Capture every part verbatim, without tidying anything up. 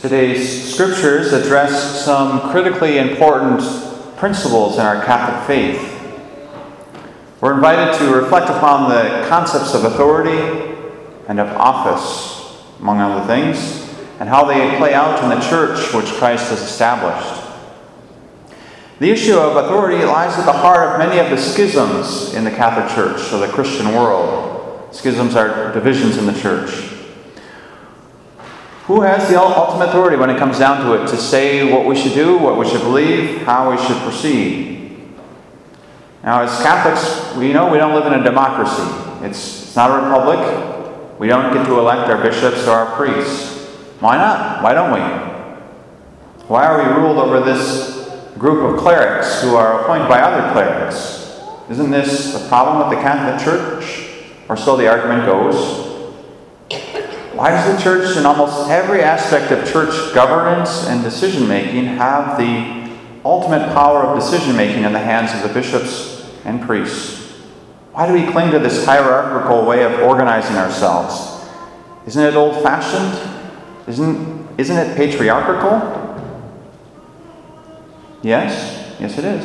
Today's scriptures address some critically important principles in our Catholic faith. We're invited to reflect upon the concepts of authority and of office, among other things, and how they play out in the church which Christ has established. The issue of authority lies at the heart of many of the schisms in the Catholic Church or the Christian world. Schisms are divisions in the church. Who has the ultimate authority when it comes down to it to say what we should do, what we should believe, how we should proceed? Now, as Catholics, we know we don't live in a democracy. It's, it's not a republic. We don't get to elect our bishops or our priests. Why not? Why don't we? Why are we ruled over this group of clerics who are appointed by other clerics? Isn't this a problem with the Catholic Church? Or so the argument goes. Why does the church, in almost every aspect of church governance and decision-making, have the ultimate power of decision-making in the hands of the bishops and priests? Why do we cling to this hierarchical way of organizing ourselves? Isn't it old-fashioned? Isn't, isn't it patriarchal? Yes, yes it is.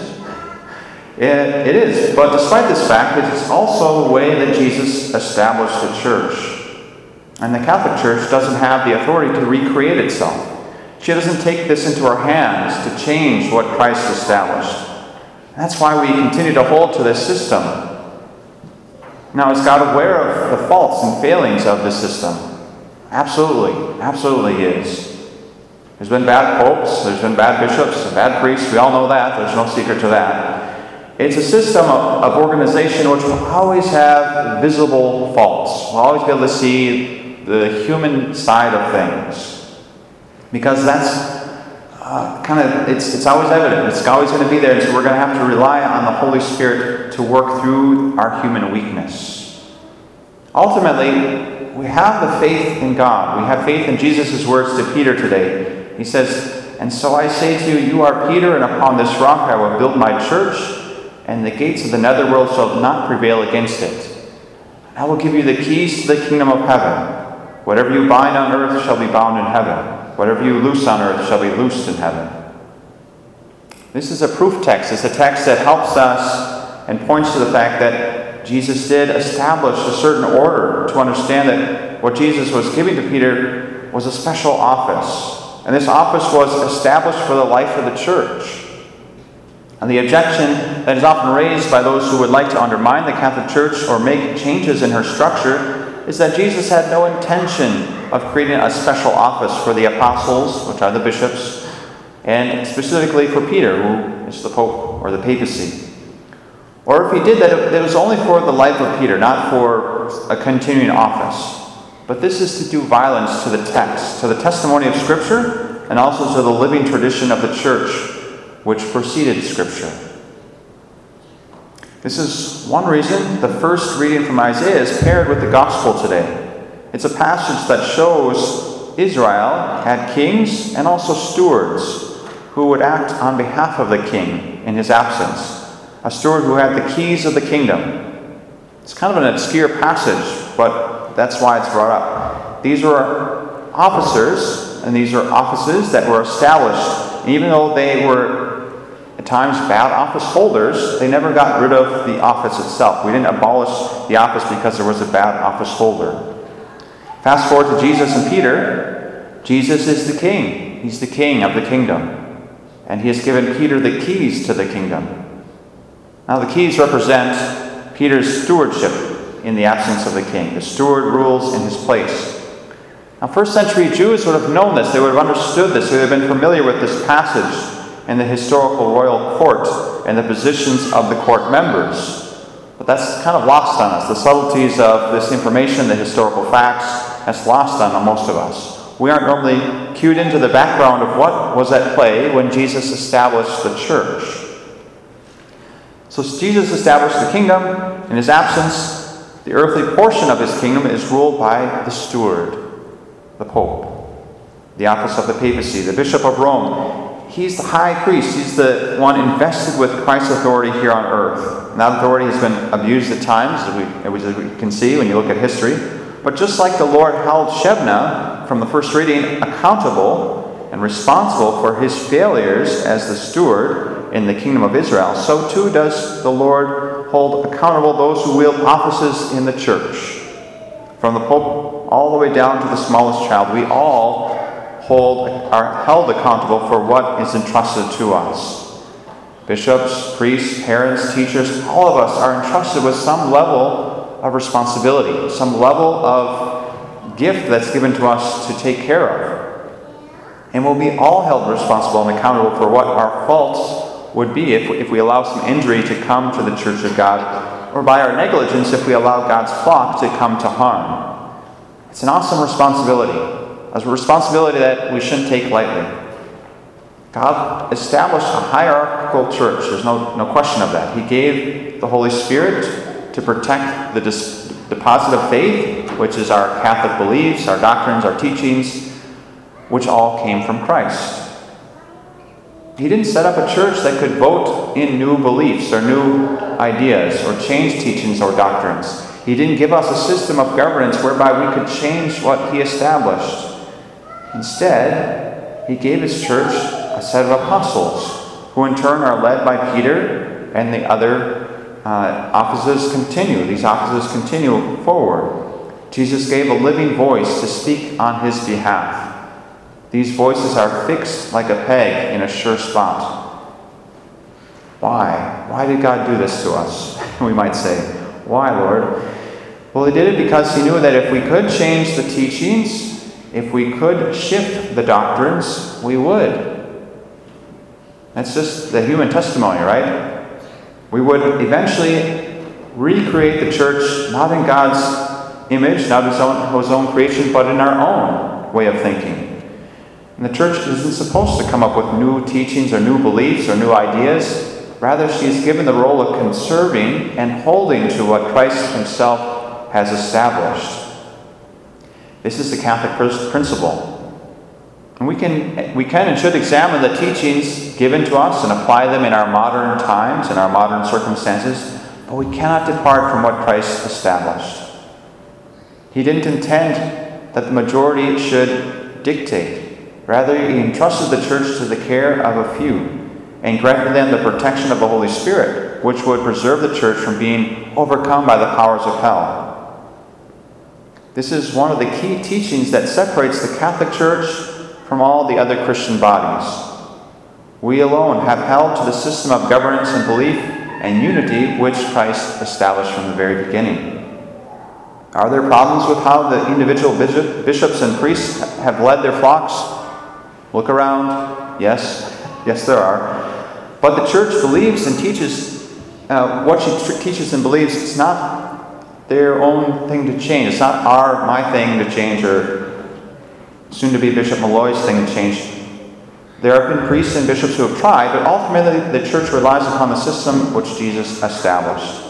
It, it is, but despite this fact, it is also the way that Jesus established the church. And the Catholic Church doesn't have the authority to recreate itself. She doesn't take this into her hands to change what Christ established. That's why we continue to hold to this system. Now, is God aware of the faults and failings of this system? Absolutely, absolutely is. There's been bad popes, there's been bad bishops, and bad priests. We all know that. There's no secret to that. It's a system of, of organization which will always have visible faults. We'll always be able to see the human side of things, because that's uh, kind of, it's it's always evident. It's always going to be there, and so we're going to have to rely on the Holy Spirit to work through our human weakness. Ultimately, we have the faith in God. We have faith in Jesus' words to Peter today. He says, "And so I say to you, you are Peter, and upon this rock I will build my church, and the gates of the netherworld shall not prevail against it. I will give you the keys to the kingdom of heaven. Whatever you bind on earth shall be bound in heaven. Whatever you loose on earth shall be loosed in heaven." This is a proof text. It's a text that helps us and points to the fact that Jesus did establish a certain order to understand that what Jesus was giving to Peter was a special office. And this office was established for the life of the church. And the objection that is often raised by those who would like to undermine the Catholic Church or make changes in her structure is that Jesus had no intention of creating a special office for the apostles, which are the bishops, and specifically for Peter, who is the Pope or the papacy. Or if he did that, it was only for the life of Peter, not for a continuing office. But this is to do violence to the text, to the testimony of Scripture, and also to the living tradition of the church, which preceded Scripture. This is one reason the first reading from Isaiah is paired with the gospel today. It's a passage that shows Israel had kings and also stewards who would act on behalf of the king in his absence. A steward who had the keys of the kingdom. It's kind of an obscure passage, but that's why it's brought up. These were officers, and these are offices that were established. Even though they were at times bad office holders, they never got rid of the office itself. We didn't abolish the office because there was a bad office holder. Fast forward to Jesus and Peter. Jesus is the king. He's the king of the kingdom. And he has given Peter the keys to the kingdom. Now the keys represent Peter's stewardship in the absence of the king. The steward rules in his place. Now first century Jews would have known this. They would have understood this. They would have been familiar with this passage and the historical royal court and the positions of the court members. But that's kind of lost on us. The subtleties of this information, the historical facts, that's lost on most of us. We aren't normally cued into the background of what was at play when Jesus established the church. So Jesus established the kingdom. In his absence, the earthly portion of his kingdom is ruled by the steward, the Pope, the office of the papacy, the Bishop of Rome. He's the high priest. He's the one invested with Christ's authority here on earth. And that authority has been abused at times, as we, as we can see when you look at history. But just like the Lord held Shebna, from the first reading, accountable, and responsible for his failures as the steward in the kingdom of Israel, so too does the Lord hold accountable those who wield offices in the church. From the Pope all the way down to the smallest child, we all hold are held accountable for what is entrusted to us. Bishops, priests, parents, teachers, all of us are entrusted with some level of responsibility, some level of gift that's given to us to take care of. And we'll be all held responsible and accountable for what our faults would be if we, if we allow some injury to come to the church of God, or by our negligence if we allow God's flock to come to harm. It's an awesome responsibility, a responsibility that we shouldn't take lightly. God established a hierarchical church. There's no, no question of that. He gave the Holy Spirit to protect the dis- deposit of faith, which is our Catholic beliefs, our doctrines, our teachings, which all came from Christ. He didn't set up a church that could vote in new beliefs or new ideas or change teachings or doctrines. He didn't give us a system of governance whereby we could change what he established. Instead, he gave his church a set of apostles, who in turn are led by Peter, and the other uh, offices continue. These offices continue forward. Jesus gave a living voice to speak on his behalf. These voices are fixed like a peg in a sure spot. Why? Why did God do this to us? We might say, why, Lord? Well, he did it because he knew that if we could change the teachings, if we could shift the doctrines, we would. That's just the human testimony, right? We would eventually recreate the church, not in God's image, not his own, his own creation, but in our own way of thinking. And the church isn't supposed to come up with new teachings or new beliefs or new ideas. Rather, she is given the role of conserving and holding to what Christ himself has established. This is the Catholic principle. And we can, we can and should examine the teachings given to us and apply them in our modern times, in our modern circumstances, but we cannot depart from what Christ established. He didn't intend that the majority should dictate. Rather, he entrusted the church to the care of a few and granted them the protection of the Holy Spirit, which would preserve the church from being overcome by the powers of hell. This is one of the key teachings that separates the Catholic Church from all the other Christian bodies. We alone have held to the system of governance and belief and unity which Christ established from the very beginning. Are there problems with how the individual bishop, bishops and priests have led their flocks? Look around. Yes, yes there are. But the church believes and teaches uh, what she tr- teaches and believes. It's not their own thing to change. It's not our, my thing to change, or soon-to-be Bishop Malloy's thing to change. There have been priests and bishops who have tried, but ultimately the church relies upon the system which Jesus established.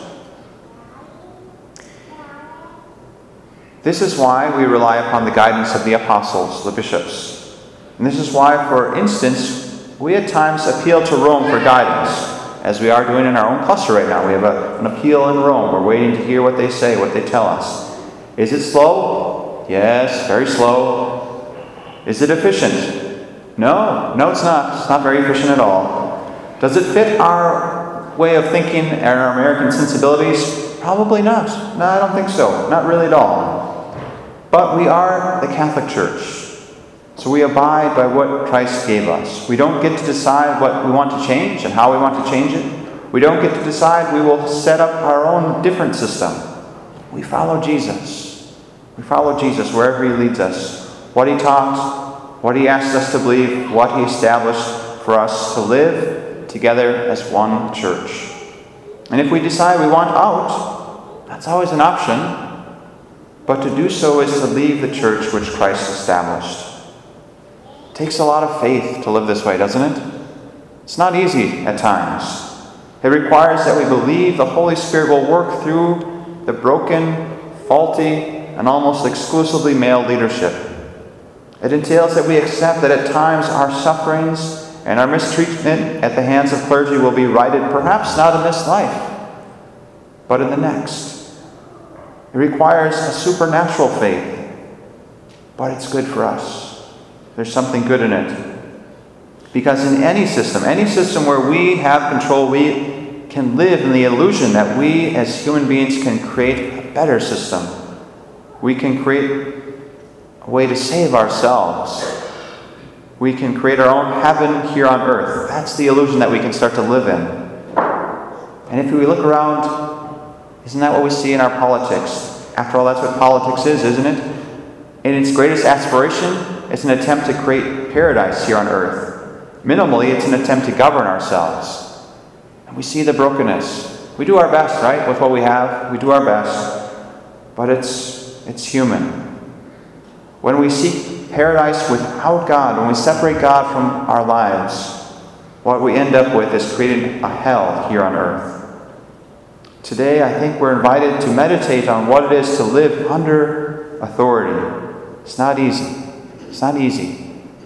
This is why we rely upon the guidance of the apostles, the bishops. And this is why, for instance, we at times appeal to Rome for guidance, as we are doing in our own cluster right now. We have a, an appeal in Rome. We're waiting to hear what they say, what they tell us. Is it slow? Yes, very slow. Is it efficient? No, no it's not. It's not very efficient at all. Does it fit our way of thinking and our American sensibilities? Probably not. No, I don't think so. Not really at all. But we are the Catholic Church. So we abide by what Christ gave us. We don't get to decide what we want to change and how we want to change it. We don't get to decide we will set up our own different system. We follow Jesus. We follow Jesus wherever he leads us. What he taught, what he asked us to believe, what he established for us to live together as one church. And if we decide we want out, that's always an option. But to do so is to leave the church which Christ established. It takes a lot of faith to live this way, doesn't it? It's not easy at times. It requires that we believe the Holy Spirit will work through the broken, faulty, and almost exclusively male leadership. It entails that we accept that at times our sufferings and our mistreatment at the hands of clergy will be righted, perhaps not in this life, but in the next. It requires a supernatural faith, but it's good for us. There's something good in it. Because in any system, any system where we have control, we can live in the illusion that we as human beings can create a better system. We can create a way to save ourselves. We can create our own heaven here on earth. That's the illusion that we can start to live in. And if we look around, isn't that what we see in our politics? After all, that's what politics is, isn't it? In its greatest aspiration, it's an attempt to create paradise here on earth. Minimally, it's an attempt to govern ourselves. And we see the brokenness. We do our best, right, with what we have. We do our best. But it's it's human. When we seek paradise without God, when we separate God from our lives, what we end up with is creating a hell here on earth. Today, I think we're invited to meditate on what it is to live under authority. It's not easy. It's not easy.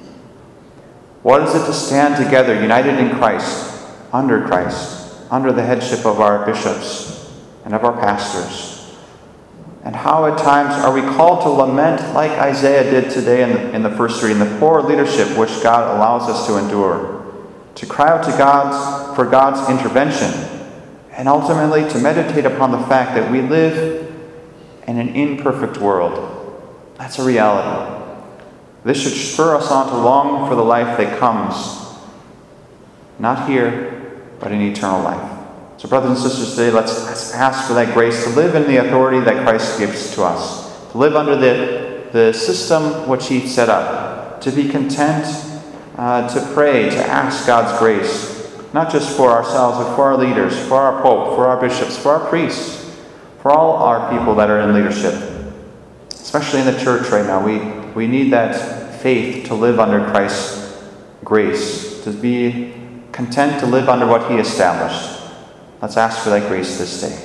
What is it to stand together, united in Christ, under Christ, under the headship of our bishops and of our pastors? And how at times are we called to lament like Isaiah did today in the, in the first reading, the poor leadership which God allows us to endure, to cry out to God for God's intervention, and ultimately to meditate upon the fact that we live in an imperfect world. That's a reality. This should spur us on to long for the life that comes, not here, but in eternal life. So brothers and sisters, today let's, let's ask for that grace to live in the authority that Christ gives to us, to live under the, the system which He set up, to be content, uh, to pray, to ask God's grace, not just for ourselves, but for our leaders, for our Pope, for our bishops, for our priests, for all our people that are in leadership, especially in the church right now. We We need that faith to live under Christ's grace, to be content to live under what He established. Let's ask for that grace this day.